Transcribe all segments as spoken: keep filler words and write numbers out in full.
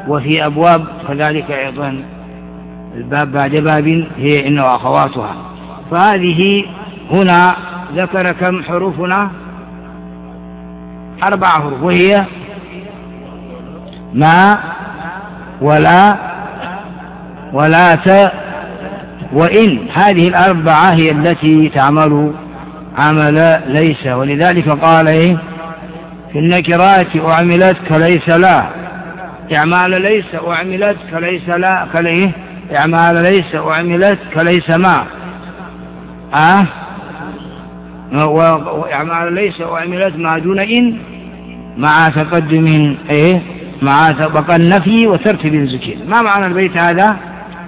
وفي أبواب كذلك أيضا الباب بعد باب هي إن وأخواتها. فهذه هنا ذكر كم حروفنا؟ أربع حروف، وهي ما ولا ولا ت وإن. هذه الأربعة هي التي تعمل عمل ليس، ولذلك قال إيه في النكرات أعملت كليس لا، إعمال ليس أعملت كليس لا كليه، إعمال ليس أعملت كليس ما أه وإعمال ليس أعملت ما دون إن مع تقدم إيه مع سبق النفي وترتيب ذكر. ما معنى البيت هذا؟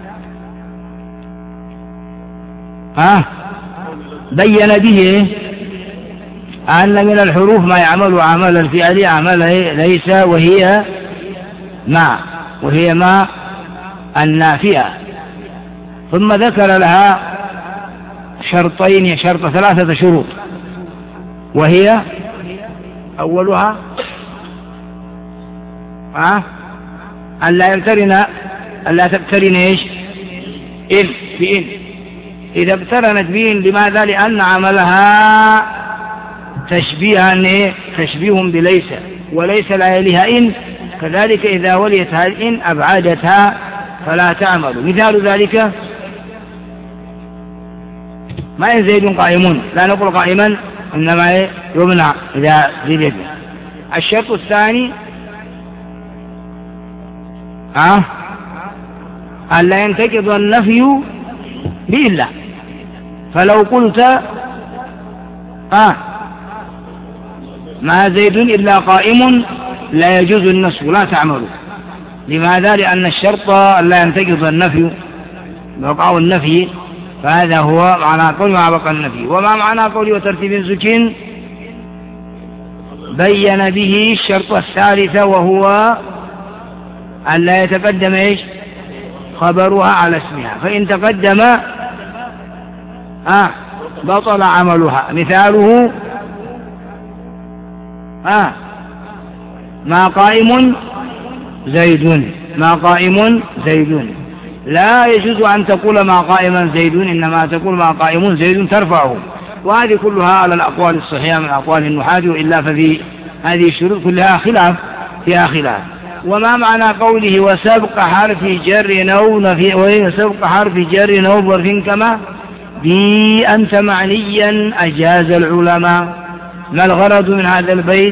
ها بين به أن من الحروف ما يعمل عمل الفعل عمل ليس، وهي ما وهي ما النافية. ثم ذكر لها شرطين، شرط ثلاثة شروط، وهي أولها ها أن لا يقترن أن لا تقترن إيش إن بإن. إذا اقترنت بإن لماذا؟ لأن عملها تشبيها إيه؟ تشبيه بليس، وليس لا يليها إن، كذلك إذا وليت هذه إن أبعدتها فلا تعمل. مثال ذلك ما إن زيد قائمون، لا نقول قائما إنما يمنع إذا زيد. الشرط الثاني أه أن لا ينتقض النفي بإلا. فلو قلت أه ما زيد إلا قائم لا يجوز النصب، لا تعمل. لماذا؟ لأن الشرط أن لا ينتقض النفي بقاء النفي، فهذا هو معنى قول مع بقاء النفي. وما معنى قول وترتيب زكين؟ بين به الشرط الثالث، وهو أن لا يتقدم إيش خبرها على اسمها، فإن تقدم آه بطل عملها. مثاله آه ما قائم زيد، ما قائم زيد. لا يجوز أن تقول ما قائما زيد، إنما تقول ما قائم زيد ترفعه. وهذه كلها على الأقوال الصحيحة من أقوال النحاة، وإلا ففي هذه الشروط كلها خلاف فيها خلاف. وما معنى قوله وسبق حرف جر نو نفي، وسبق حرف جر نو ظرف كما بي أنت معنيا أجاز العلماء؟ ما الغرض من هذا البيت؟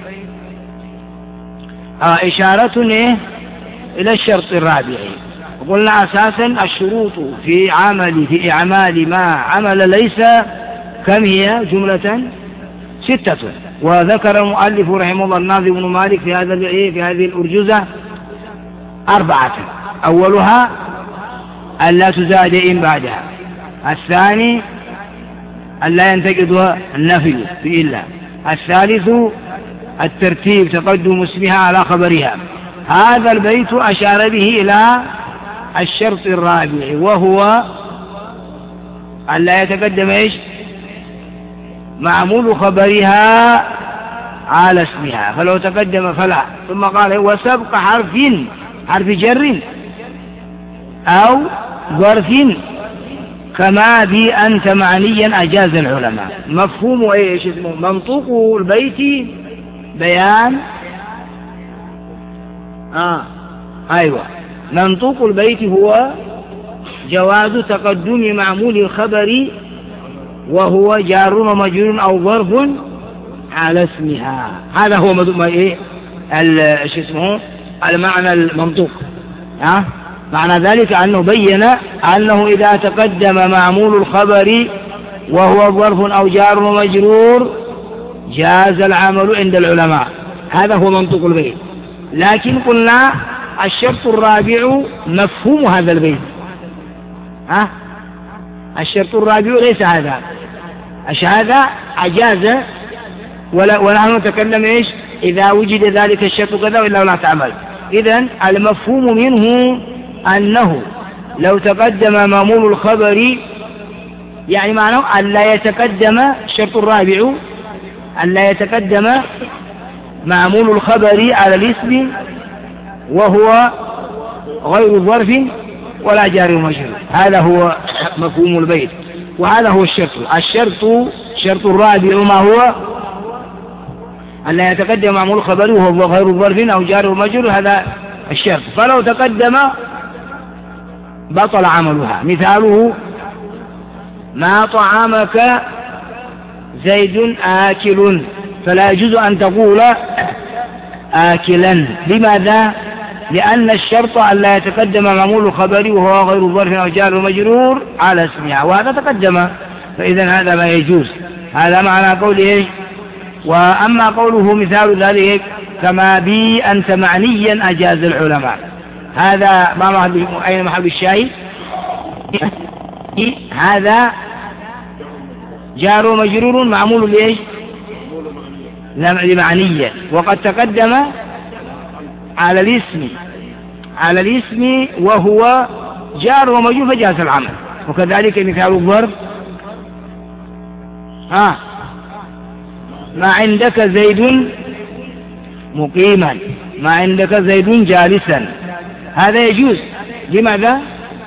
آه إشارة إلى الشرط الرابع. قلنا أساسا الشروط في عمل في إعمال ما عمل ليس كم هي؟ جملة ستة. وذكر المؤلف رحمه الله الناظم بن مالك في هذا في هذه الأرجوزة أربعة. أولها أن لا تزاد إن بعدها، الثاني أن لا ينتقض النفي بإلا، الثالث الترتيب تقدم اسمها على خبرها. هذا البيت أشار به إلى الشرط الرابع، وهو أن لا يتقدم إيش معمول خبرها على اسمها، فلو تقدم فلا. ثم قال وسبق حرف حرف جر أو ظرف كما بي أنت معنيا أجاز العلماء. مفهوم إيش اسمه؟ منطوق البيت بيان آه أيوة منطوق البيت هو جواز تقدم معمول الخبر وهو جار ومجرور أو ظرف على اسمها. هذا هو ما إيه ايش اسمه المعنى المنطوق. ها معنى ذلك أنه بين أنه إذا تقدم معمول الخبر وهو ظرف أو جار ومجرور جاز العمل عند العلماء. هذا هو منطوق البيت. لكن قلنا الشرط الرابع مفهوم هذا البيت. ها الشرط الرابع ليس هذا، هذا أجاز ونحن نتكلم إيش إذا وجد ذلك الشرط كذا وإلا لا تعمل. إذن المفهوم منه أنه لو تقدم معمول الخبر، يعني معناه أن لا يتقدم الشرط الرابع أن لا يتقدم معمول الخبر على الاسم وهو غير ظرف ولا جار ومجرور. هذا هو مفهوم البيت، وهذا هو الشرط. الشرط الشرط الرابع ما هو أن لا يتقدم معمول خبره وهو غير ظرف أو جار ومجرور، هذا الشرط. فلو تقدم بطل عملها. مثاله: ما طعامك زيد آكل، فلا يجوز أن تقول آكلا. لماذا؟ لأن الشرط أن لا يتقدم معمول خبري وهو غير ظرف أو جار ومجرور على اسمها، وهذا تقدم، فإذا هذا ما يجوز. هذا معنى قوله. وأما قوله مثال ذلك: كما بي أنت معنيا أجاز العلماء، هذا ما محل أين محل الشاهد؟ هذا جار ومجرور معمول ليش؟ لمعنية، وقد تقدم على الاسم على الاسم وهو جار ومجرور فجاز العمل. وكذلك مثال الظرف: ها ما عندك زيد مقيما، ما عندك زيد جالسا، هذا يجوز. لماذا؟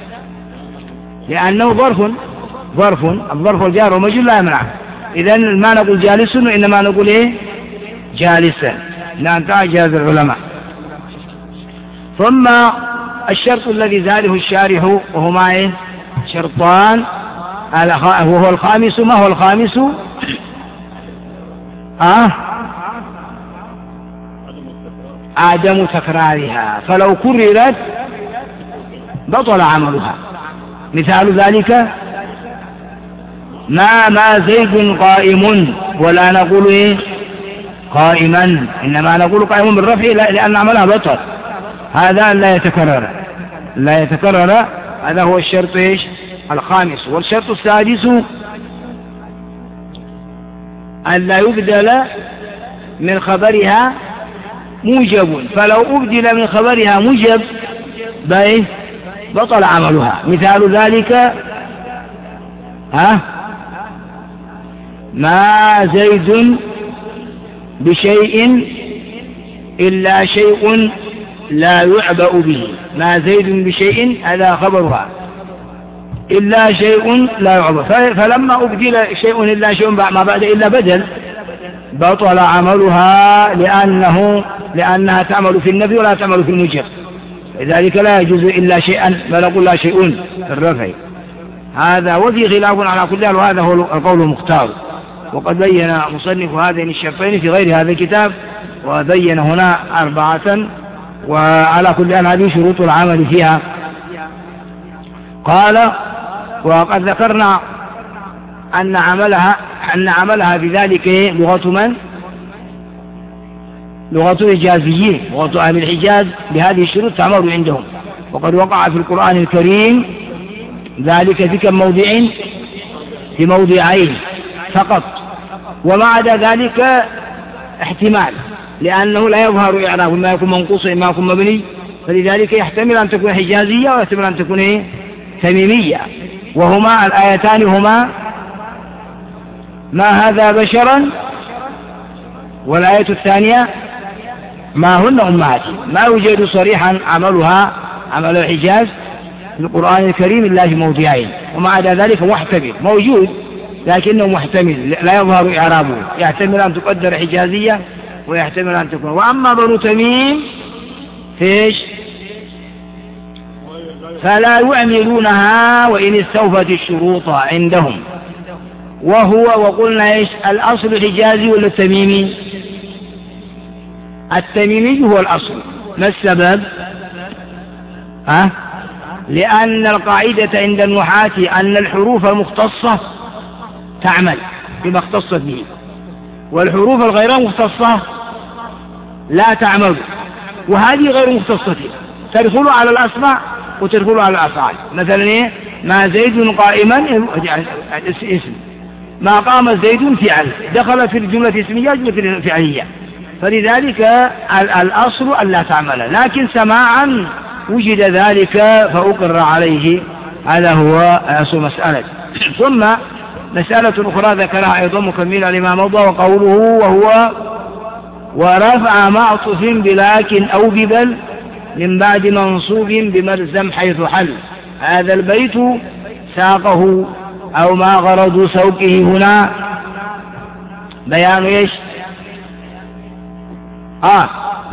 لأنه ظرف ظرف الظرف والجار ومجرور لا يمنع. إذن ما نقول جالس وإنما نقول إيه؟ جالسا. لأن تعجز العلماء. ثم الشرط الذي زاده الشارح وهما إيه؟ شرطان، وهو الخامس. ما هو الخامس؟ آه عدم تكرارها، فلو كررت بطل عملها. مثال ذلك: ما ما زيد قائم، ولا نقول إيه؟ قائما، إنما نقول قائم بالرفع لأن عملها بطل. هذا لا يتكرر لا يتكرر هذا هو الشرط إيش؟ الخامس. والشرط السادس أن لا يبدل من خبرها موجب، فلو أبدل من خبرها موجب بإيه؟ بطل عملها. مثال ذلك: ها ما زيد بشيء إلا شيء لا يعبأ به. ما زيد بشيء هذا خبرها، إلا شيء لا يعبأ، فلما أبدل شيء إلا شيء ما بعد إلا بدل بطل عملها، لأنه لأنها تعمل في النفي ولا تعمل في الموجب، لذلك لا يجوز إلا شيئا، بل أقول لا شيء في الرفع. هذا وفي خلاف على كل حال، وهذا هو القول المختار. وقد بين مصنف هذين الشرطين في غير هذا الكتاب، وبين هنا أربعة، وعلى كل حال هذه شروط العمل فيها. قال: وقد ذكرنا أن عملها أن عملها بذلك لغة من؟ لغة الحجازيين، لغة أهل الحجاز بهذه الشروط تعمل عندهم. وقد وقع في القرآن الكريم ذلك في كم موضع؟ في موضعين فقط، وما عدا ذلك احتمال، لأنه لا يظهر إعراب، ما يكون منقوص ما يكون مبني، فلذلك يحتمل أن تكون حجازية ويحتمل أن تكون إيه؟ تميمية. وهما الآيتان هما: ما هذا بشرا، والآية الثانية: ما هن أمهاتي. ما يوجد صريحا عملها عمل الحجاز في القرآن الكريم إلا في موضعين، وما عدا ذلك محتمل، موجود لكنه محتمل لا يظهر إعرابه، يحتمل أن تقدر حجازية ويحتمل أن تكون. وأما بنو تميم فيش فلا يعملونها وإن استوفت الشروط عندهم. وهو وقلنا إيش الأصل الحجازي ولا التميمي؟ التميمي هو الأصل. ما السبب؟ ها؟ لأن القاعدة عند النحاة أن الحروف المختصة تعمل بما اختصت به، والحروف الغير مختصة لا تعمل، وهذه غير مختصة تدخل على الأسماء وتدخل على الأفعال. مثلا إيه؟ ما زيد قائما اسم، ما قام زيد فعل، دخل في الجملة اسمية جملة فعلية، فلذلك الأصل أن لا تعمل، لكن سماعا وجد ذلك فأقر عليه. هذا هو أصل مسألة. ثم مسألة أخرى ذكرها أيضا مكملة لما مضى، وقوله: وهو ورفع معطف بلكن أو ببل من بعد منصوب بملزم حيث حل. هذا البيت ساقه أو ما غرض سوقه هنا بيان إيش؟ آه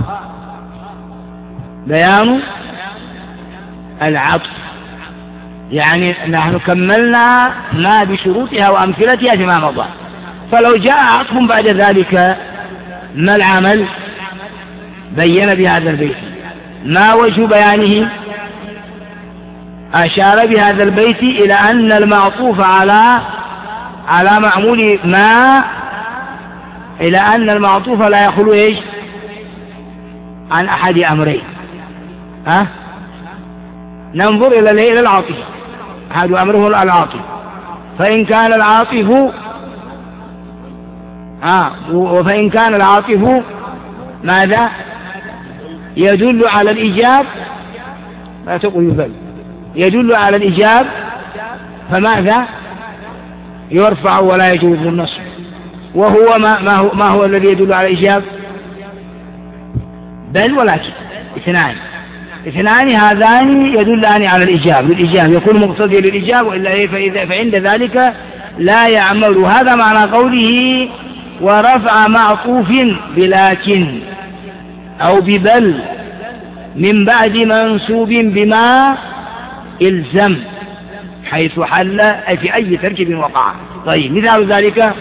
بيان العطف، يعني نحن كملنا ما بشروطها وأمثلتها فيما مضى. فلو جاء عطف بعد ذلك ما العمل؟ بين بهذا البيت. ما وجه بيانه؟ أشار بهذا البيت إلى أن المعطوف على على معمول ما، إلى أن المعطوف لا يخلو إيش؟ عن أحد أمرين. ها؟ ننظر إلى إلى العاطف، أحد أمره العاطف، فإن كان العاطف ها وفإن كان العاطف ماذا؟ يدل على الإيجاب، لا تقول يفعل، يدل على الإيجاب، فماذا؟ يرفع ولا يجوز النصب. وهو ما, ما, هو, ما هو الذي يدل على الإيجاب؟ بل ولكن اثنان اثنان هذان يدلان على الإيجاب، للإيجاب يكون مقتضيا للإيجاب، وإلا إيه؟ فإذا فعند ذلك لا يعمل. هذا معنى قوله ورفع معطوف بلكن أو ببل من بعد منسوب بما إلزم حيث حل، أي في أي تركيب وقع. طيب مثال ذلك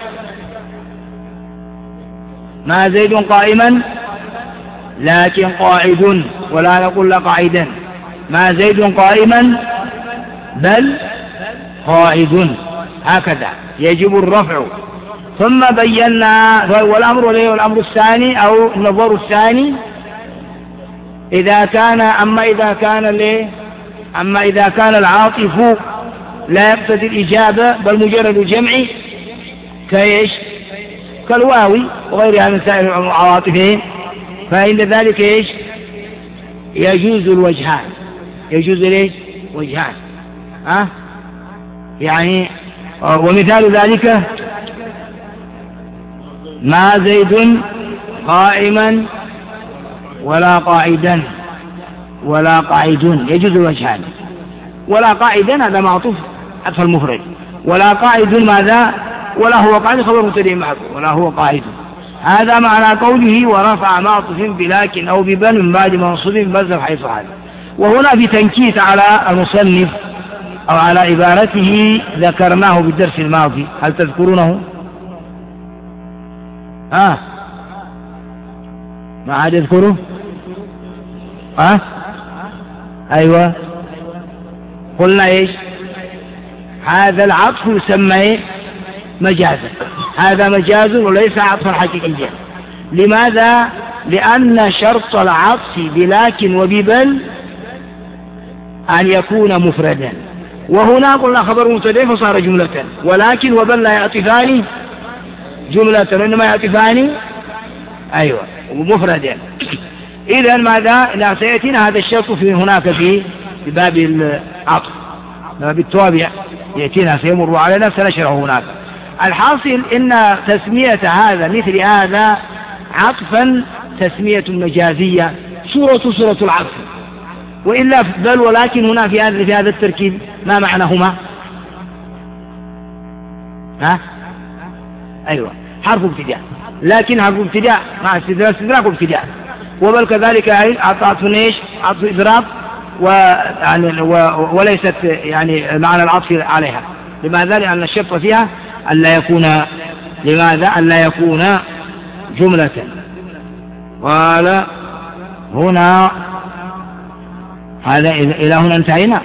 ما زيد قائما لكن قاعد، ولا نقول قاعدا، ما زيد قائما بل قاعد، هكذا يجب الرفع. ثم بينا والأمر والأمر الثاني أو النظر الثاني إذا كان أما إذا كان ليه أما إذا كان العاطف لا يقتضي الإجابة بل مجرد الجمع كإيش؟ كالواوي وغيرها من سائر العواطف، فإن ذلك إيش؟ يجوز الوجهان، يجوز ليش؟ وجهان. ها؟ يعني ومثال ذلك ما زيد قائما ولا قاعدا ولا قاعد، يجوز الوجهان. ولا قاعدا هذا معطوف عطف المفرد، ولا قاعد ماذا؟ ولا هو قاعد خبر مبتدئ محذوف، ولا هو قاعد. هذا معنى قوله ورفع معطوف بلكن أو ببل من بعد منصوب بملزم حيث حل. وهنا في تنكيت على المصنف أو على عبارته ذكرناه بالدرس الماضي، هل تذكرونه؟ ها آه. ما عاد يذكره؟ ها آه؟ أيوة قلنا إيش؟ هذا العطف يسمى مجازا، هذا مجاز وليس عطفا حقيقيا. لماذا؟ لأن شرط العطف بلكن وببل أن يكون مفردا، وهنا قلنا خبر مبتدئ فصار جملة، ولكن وبل لا يعطفان جملة وإنما يعطفان أيوة مفردا. إذا ماذا؟ لا سيأتينا هذا الشرط في هناك في باب العطف، باب التوابع يأتينا سيمر علينا سنشره هناك. الحاصل إن تسمية هذا مثل هذا عطفا تسمية مجازية، صورة صورة العطف، وإلا بل ولكن هنا في هذا في هذا التركيب ما معناهما؟ ها؟ أيوة حرف ابتداء، لكن حرف ابتداء مع استدراك استدراك ابتداء، وبل كذلك عطف ايش؟ عطف إضراب ويعني وليست يعني معنى العطف عليها. لماذا؟ لأن الشرط فيها ألا يكون لماذا؟ ألا يكون جملة. قال هنا هذا إلى هنا انتهينا.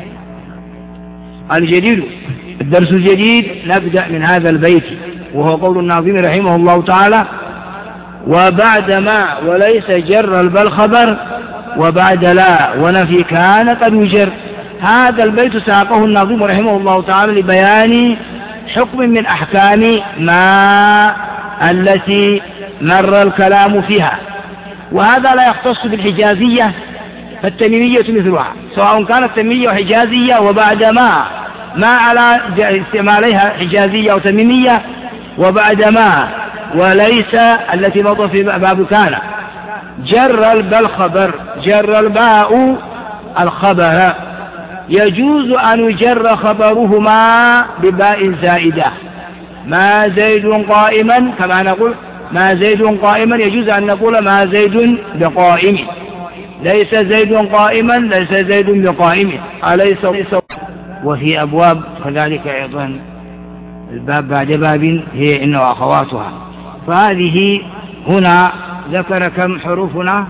الجديد الدرس الجديد نبدأ من هذا البيت، وهو قول الناظم رحمه الله تعالى وبعد ما وليس جر البل خبر وبعد لا ونفي كان قد يجر. هذا البيت ساقه الناظم رحمه الله تعالى لبيان حكم من أحكام ما التي مر الكلام فيها، وهذا لا يختص بالحجازية، فالتميمية مثلها سواء كانت تميمية وحجازية، وبعد ما ما على استعمالها حجازية أو تميمية، وبعد ما وليس التي مضى في باب كان جر البل خبر جر الباء الخبر، يجوز أن يجر خبرهما بباء زائدة. ما زيد قائما، كما نقول ما زيد قائما يجوز أن نقول ما زيد بقائم، ليس زيد قائما ليس زيد بقائم، أليس؟ وفي أبواب كذلك أيضا الباب بعد باب هي إن وأخواتها. فهذه هنا ذكر كم حروفنا؟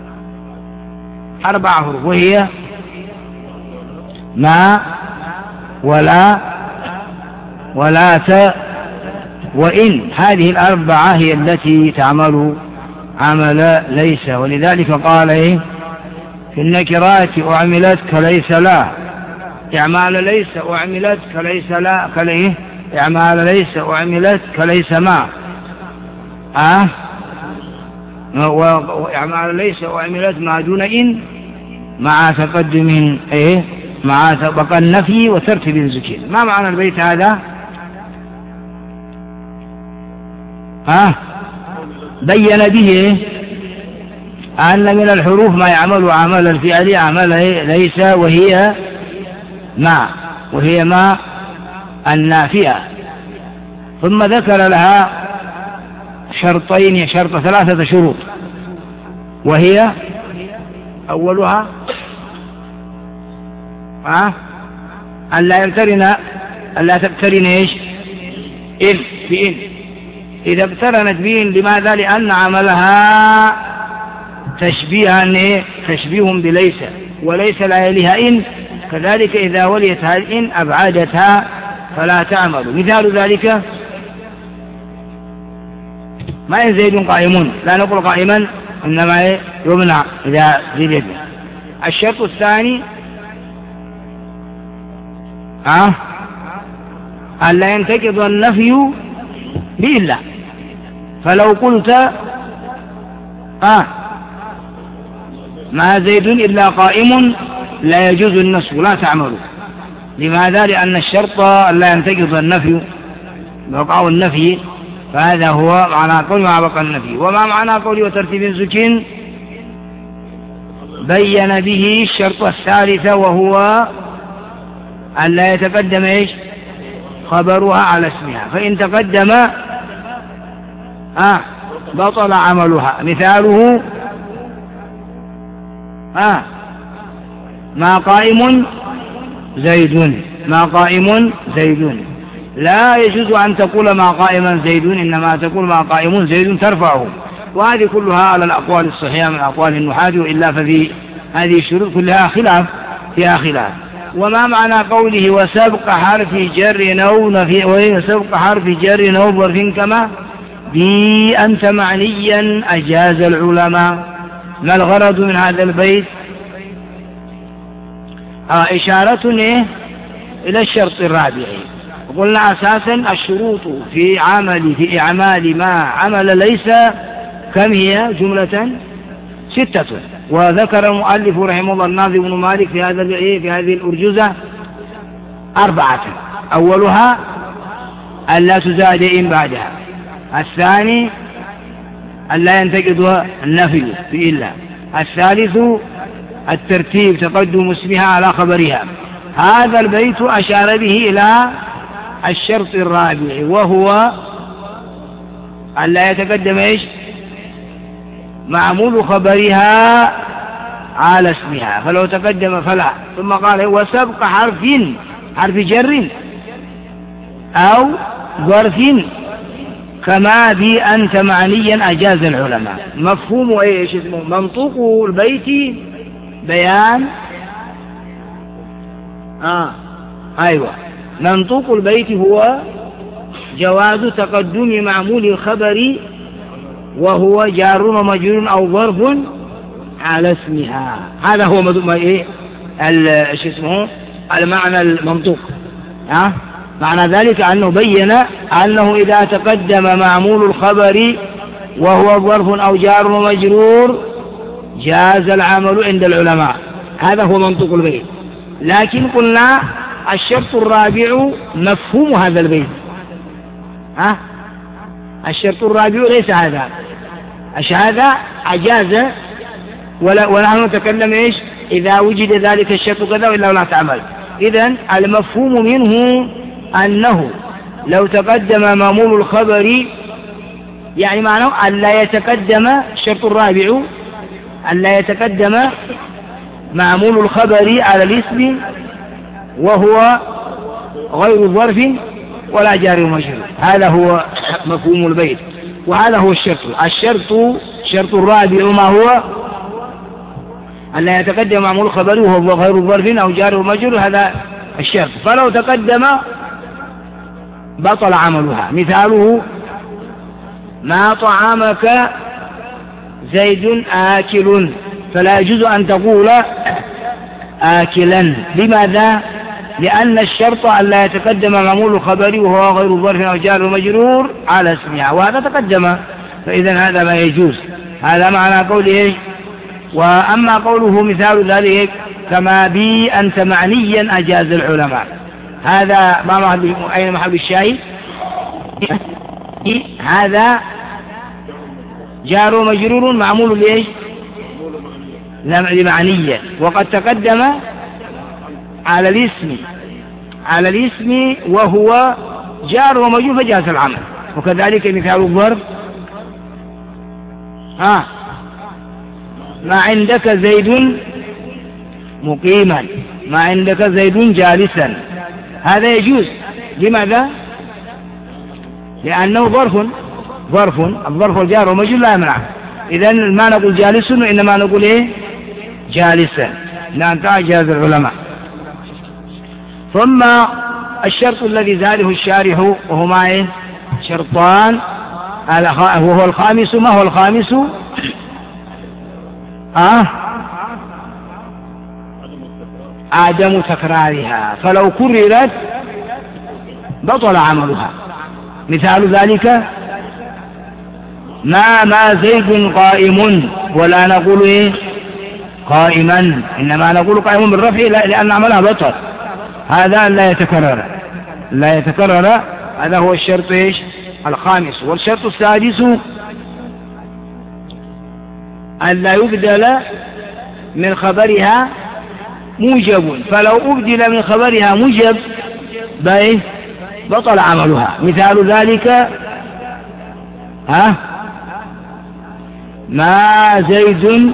أربع حروف، وهي ما ولا ولا ت وإن. هذه الأربعة هي التي تعمل عمل ليس، ولذلك قال إيه في النكرات أعملت كليس لا، إعمال ليس أعملت كليس لا كليه، إعمال ليس أعملت كليس ما أه وإعمال ليس أعملت ما دون إن مع تقدم إيه مع بقى النفي وترتيب ذكر. ما معنى البيت هذا؟ ها بين به أن من الحروف ما يعمل عمل الفعل عمل ليس، وهي ما وهي ما النافية. ثم ذكر لها شرطين، شرط ثلاثة شروط، وهي أولها ها ألا يقترن ألا تقترن إيش إن بإن. إذا اقترنت بإن لماذا؟ لأن عملها تشبيها تشبيه بليس، وليس لا يليها إن، كذلك إذا وليت هذه إن أبعدتها فلا تعمل. مثال ذلك ما إن زيد قائمون، لا نقول قائما إنما يمنع إذا زيد. الشرط الثاني أه ألا ينتقض النفي بإلا. فلو قلت آه ما زيد إلا قائم لا يجوز النسب، لا تعمل. لماذا؟ لأن الشرط لا ينتقض النفي بقاء النفي، فهذا هو معنى قول مع بقاء النفي. وما معنى قول وترتيب زكين؟ بين به الشرط الثالث، وهو أن لا يتقدم إيش خبرها على اسمها، فإن تقدم آه بطل عملها. مثاله آه ما قائم زيد، ما قائم زيد، لا يجوز أن تقول ما قائما زيد، إنما تقول ما قائم زيد ترفعه. وهذه كلها على الأقوال الصحيحة من أقوال النحاة، وإلا ففي هذه الشروط كلها خلاف فيها خلاف. وما معنى قوله وسبق حرف جر نو نفي، وسبق حرف جر نو ظرف كما بي أنت معنيا أجاز العلماء؟ ما الغرض من هذا البيت؟ آه إشارة إيه؟ إلى الشرط الرابع. قلنا أساسا الشروط في عمل في إعمال ما عمل ليس كم هي؟ جملة ستة. وذكر المؤلف رحمه الله الناظم بن مالك في هذا في هذه الأرجوزة أربعة. أولها ألا تزاد إن بعدها، الثاني ألا ينتقض النفي بإلا، الثالث الترتيب تقدم اسمها على خبرها. هذا البيت أشار به إلى الشرط الرابع، وهو ألا يتقدم إيش معمول خبرها على اسمها، فلو تقدم فلا. ثم قال وسبق حرف حرف جر أو ظرف كما بي أنت معنيا أجاز العلماء. مفهوم إيش اسمه؟ منطوق البيت بيان آه أيوة منطوق البيت هو جواز تقدم معمول الخبر وهو جار ومجرور أو ظرف على اسمها. هذا هو ما إيه ايش اسمه المعنى المنطوق. ها أه؟ معنى ذلك أنه بين أنه إذا تقدم معمول الخبر وهو ظرف أو جار ومجرور جاز العمل عند العلماء. هذا هو منطوق البيت. لكن قلنا الشرط الرابع مفهوم هذا البيت. ها أه؟ الشرط الرابع ليس هذا، هذا أجاز ولا ونحن نتكلم إيش إذا وجد ذلك الشرط كذا وإلا لا تعمل. إذن المفهوم منه أنه لو تقدم مأمول الخبر، يعني معناه أن لا يتقدم الشرط الرابع أن لا يتقدم مأمول الخبر على الاسم وهو غير ظرف ولا جار ومجرور. هذا هو مفهوم البيت، وهذا هو الشرط. الشرط الشرط الرابع ما هو أن لا يتقدم مأمول الخبر وهو غير ظرف أو جار ومجرور، هذا الشرط. فلو تقدم بطل عملها. مثاله ما طعامك زيد آكل، فلا يجوز أن تقول آكلا. لماذا؟ لأن الشرط أن لا يتقدم مأمول الخبر وهو غير ظرف أو جار ومجرور على اسمها، وهذا تقدم، فإذا هذا ما يجوز. هذا معنى قوله. وأما قوله مثال ذلك كما بي أنت معنيا أجاز العلماء، هذا ما محل أين محل الشاهد؟ هذا جار ومجرور معمول لإيش؟ لمعنيا، وقد تقدم على الاسم على الاسم وهو جار ومجرور فجاز العمل. وكذلك مثال الظرف ها ما عندك زيد مقيما، ما عندك زيد جالسا، هذا يجوز. لماذا؟ لأنه ظرف ظرف الظرف الجار ومجرور لا يمنع. إذن ما نقول جالس وإنما نقول إيه؟ جالسا. نعم جاز العلماء. ثم الشرط الذي زاده الشارح وهما إيه؟ شرطان، وهو الخامس. ما هو الخامس؟ آه عدم تكرارها، فلو كررت بطل عملها. مثال ذلك ما ما زيد قائم، ولا نقول إيه؟ قائما، إنما نقول قائم بالرفع لأن عملها بطل. هذا لا يتكرر لا يتكرر هذا هو الشرط إيش؟ الخامس. والشرط السادس أن لا يبدل من خبرها موجب، فلو أبدل من خبرها موجب بطل عملها. مثال ذلك ها ما زيد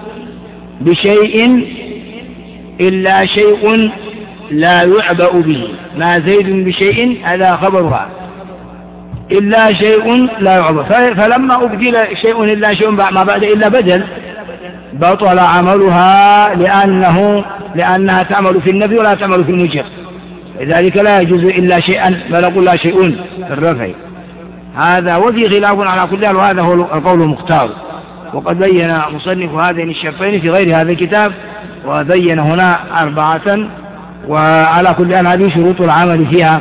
بشيء إلا شيء لا يعبأ به، ما زيد بشيء هذا خبرها إلا شيء لا يعبأ، فلما أبدل شيء إلا شيء ما بعد إلا بدل بطل عملها، لأنه لأنها تعمل في النفي ولا تعمل في الموجب، لذلك لا يجوز إلا شيئا، بل نقول لا شيء في الرفع. هذا وفي خلاف على كل حال، وهذا هو القول المختار. وقد بين مصنف هذين الشرطين في غير هذا الكتاب، وبين هنا أربعة، وعلى كل حال هذه شروط العمل فيها.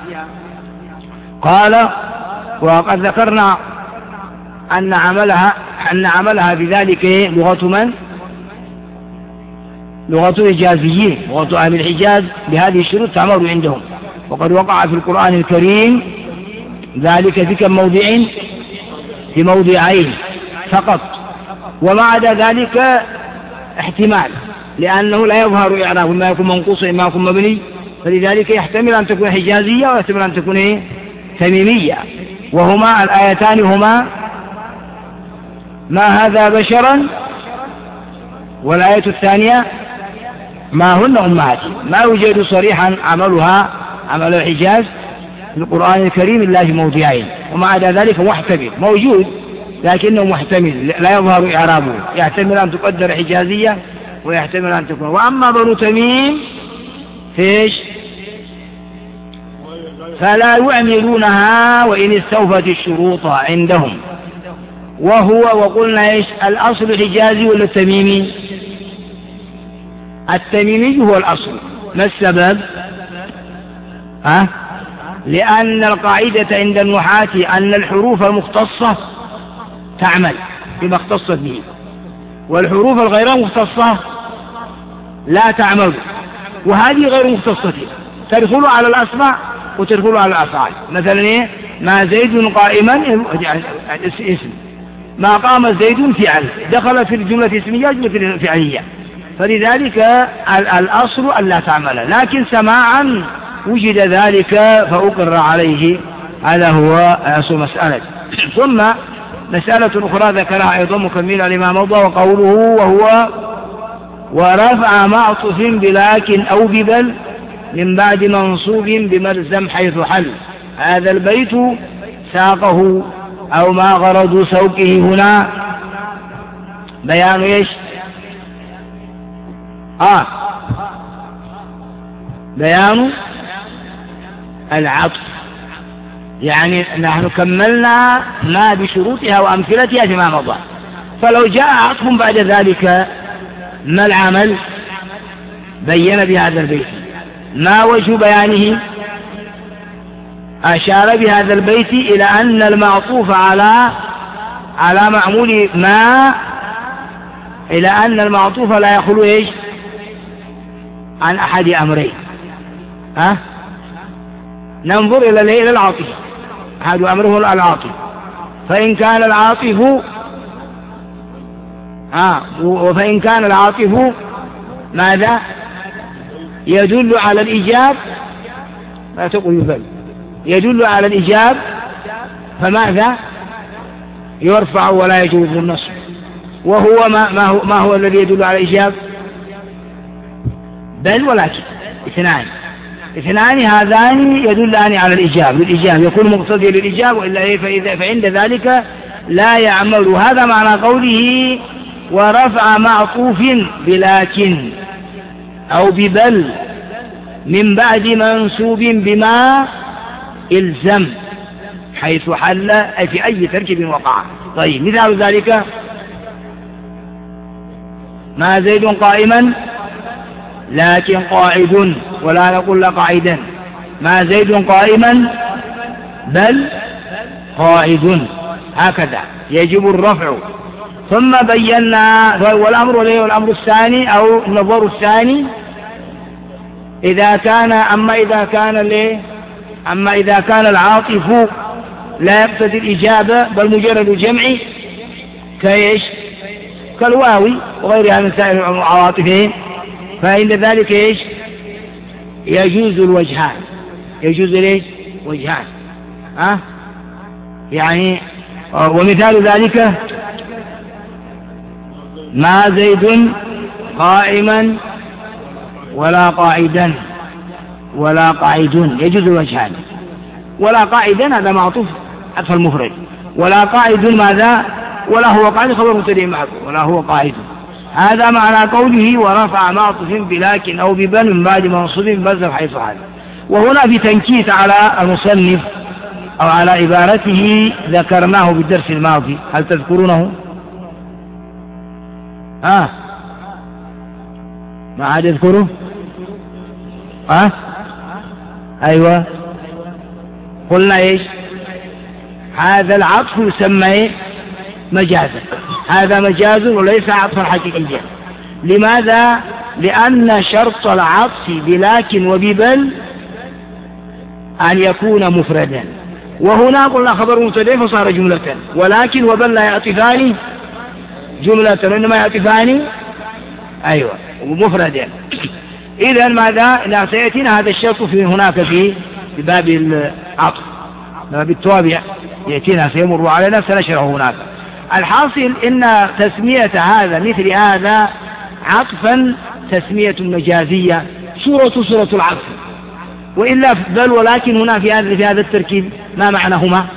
قال وقد ذكرنا أن عملها أن عملها بذلك لغة من؟ لغة الحجازيين، لغة أهل الحجاز بهذه الشروط تعمل عندهم. وقد وقع في القرآن الكريم ذلك في كم موضع؟ في موضعين فقط، وما عدا ذلك احتمال، لأنه لا يظهر إعراب، ما يكون منقوص إما يكون مبني، فلذلك يحتمل أن تكون حجازية ويحتمل أن تكون إيه؟ تميمية. وهما الآيتان هما ما هذا بشرا، والآية الثانية ما هن أمهاتي. ما يوجد صريحا عملها عمل الحجاز في القرآن الكريم إلا في موضعين، وما عدا ذلك محتمل موجود لكنه محتمل لا يظهر إعرابه، يحتمل أن تقدر حجازية ويحتمل أن تكون. وأما بنو تميم فيش فلا يعملونها وإن استوفت الشروط عندهم. وهو وقلنا إيش الأصل حجازي ولا التميمي؟ التميمي هو الأصل. ما السبب؟ ها؟ لأن القاعدة عند النحاة أن الحروف المختصة تعمل بما اختصت به، والحروف الغير مختصة لا تعمل، وهذه غير مختصة تدخل على الأسماء وتدخل على الأفعال. مثلا إيه؟ ما زيد قائما اسم، ما قام زيد فعل، دخل في الجملة الاسمية جملة الفعلية، فلذلك الأصل أن لا تعمل، لكن سماعا وجد ذلك فأقر عليه. هذا هو أصل مسألة. ثم مسألة أخرى ذكرها أيضا مكملة لما مضى، وقوله وهو ورفع معطف بلكن أو ببل من بعد منصوب بملزم حيث حل. هذا البيت ساقه أو ما غرض سوقه هنا بيان إيش؟ آه بيان العطف، يعني نحن كملنا ما بشروطها وأمثلتها فيما مضى، فلو جاء عطف بعد ذلك ما العمل؟ بين بهذا البيت. ما وجه بيانه؟ أشار بهذا البيت إلى أن المعطوف على على معمول ما، إلى أن المعطوف لا يخلو إيش؟ عن أحد أمرين. ها؟ ننظر إلى إلى العاطف، أحد أمره العاطف، فإن كان العاطف آه وفإن كان العاطف ماذا؟ يدل على الإيجاب، لا تقول يبل، يدل على الإيجاب، فماذا؟ يرفع ولا يجوز النصب. وهو ما, ما, هو, ما هو الذي يدل على الإيجاب؟ بل ولكن اثنان اثنان هذان يدلان على الإيجاب، للإيجاب يكون مقتضي للإيجاب، وإلا إيه؟ فإذا فعند ذلك لا يعمل. هذا معنى قوله ورفع معطوف بلكن أو ببل من بعد منسوب بما إلزم حيث حل، أي في أي تركيب وقع. طيب مثال ذلك ما زيد قائما لكن قاعد، ولا نقول قاعدا، ما زيد قائما بل قاعد، هكذا يجب الرفع. ثم بينا والأمر والأمر الثاني أو النظر الثاني إذا كان أما إذا كان ليه أما إذا كان العاطف لا يقتضي الإجابة بل مجرد جمع كيش كالواوي وغيرها من سائر العواطف، فإن ذلك إيش؟ يجوز الوجهان، يجوز ليش؟ وجهان. ها؟ يعني ومثال ذلك ما زيد قائما ولا قاعدا ولا قاعد، يجوز الوجهان. ولا قاعدا هذا معطوف عطف المفرد، ولا قاعد ماذا؟ ولا هو قاعد خبر مبتدئ محذوف، ولا هو قاعد. هذا معنى قوله ورفع معطوف بلكن أو ببل من بعد منصوب بملزم حيث حل. وهنا في تنكيت على المصنف أو على عبارته ذكرناه بالدرس الماضي، هل تذكرونه؟ آه ما عاد يذكره؟ آه أيوة قلنا إيش؟ هذا العطف يسمى مجازا، هذا مجاز وليس عطفا حقيقيا. لماذا؟ لأن شرط العطف بلكن وببل أن يكون مفردا، وهنا قلنا خبر مبتدئ فصار جملة، ولكن وبل لا يعطفان جملة وإنما يعطفان أيوة مفردا. إذا ماذا؟ لا سيأتينا هذا الشرط في هناك في باب العطف، باب التوابع يأتينا سيمر علينا سنشرحه هناك. الحاصل إن تسمية هذا مثل هذا عطفا تسمية مجازية، صورة صورة العطف، وإلا بل ولكن هنا في هذا في هذا التركيب ما معناهما؟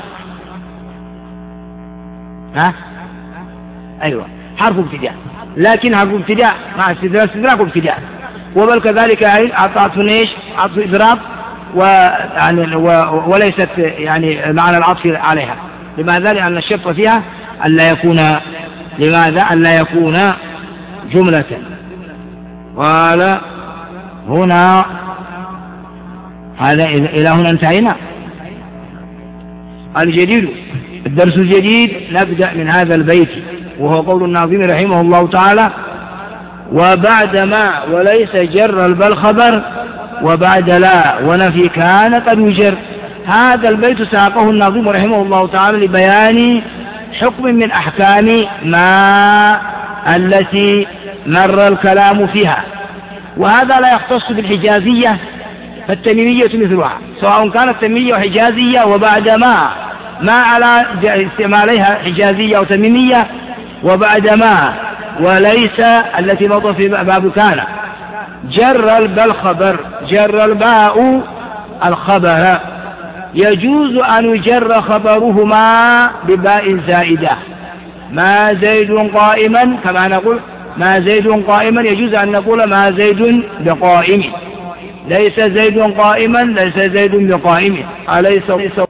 ها؟ أيوة حرف ابتداء، لكن حرف ابتداء مع استدراك استدراك ابتداء، وبل كذلك عطف ايش؟ عطف إضراب ويعني وليست يعني معنى العطف عليها. لماذا؟ لأن الشرط فيها ألا يكون لماذا؟ ألا يكون جملة. قال هنا هذا إلى هنا انتهينا. الجديد الدرس الجديد نبدأ من هذا البيت، وهو قول الناظم رحمه الله تعالى وبعد ما وليس جر البل خبر وبعد لا ونفي كان قد يجر. هذا البيت ساقه الناظم رحمه الله تعالى لبيان حكم من أحكام ما التي مر الكلام فيها. وهذا لا يختص بالحجازية، فالتميمية مثلها، سواء كانت تميمية وحجازية وبعد ما ما على استعمالها حجازية أو تميمية، وبعد ما وليس التي مضى في باب كان. جر الباء الخبر، جر الباء الخبر، يجوز أن يجر خبرهما بباء زائدة. ما زيد قائما، كما نقول ما زيد قائما يجوز أن نقول ما زيد بقائم. ليس زيد قائما، ليس زيد بقائم، أليس